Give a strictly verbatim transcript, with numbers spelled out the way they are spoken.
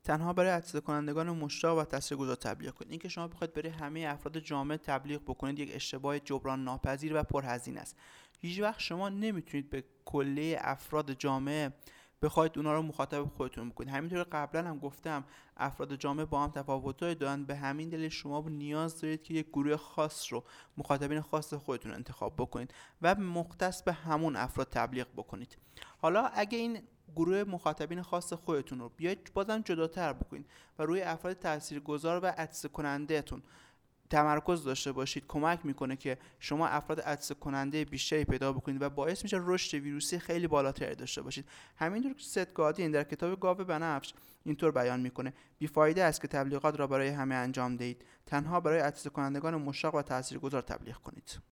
تنها برای عطسه کنندگان مشتاق و تاثیرگذار تبلیغ کنید. اینکه شما بخواید برای همه افراد جامعه تبلیغ بکنید یک اشتباه جبران ناپذیر و پرهزینه است. هیچ وقت شما نمیتونید به کلیه افراد جامعه بخواید اونا رو مخاطب خودتون بکنید. همینطور قبلا هم گفتم افراد جامعه با هم تفاوت‌های دارن، به همین دلیل شما نیاز دارید که یک گروه خاص رو، مخاطبین خاص خودتون انتخاب بکنید و مختص به همون افراد تبلیغ بکنید. حالا اگه این گروه مخاطبین خاص خودتون رو بیاید بازم جداتر بکنید و روی افراد تاثیرگذار و عطسه کننده‌تون تمرکز داشته باشید، کمک میکنه که شما افراد عطسه کننده بیشتری پیدا بکنید و باعث میشه رشد ویروسی خیلی بالاتری داشته باشید. همینطور که ست گادین در کتاب گاو بنفش اینطور بیان میکنه: بیفایده است که تبلیغات را برای همه انجام دهید، تنها برای عطسه کنندگان مشتاق و تاثیرگذار تبلیغ کنید.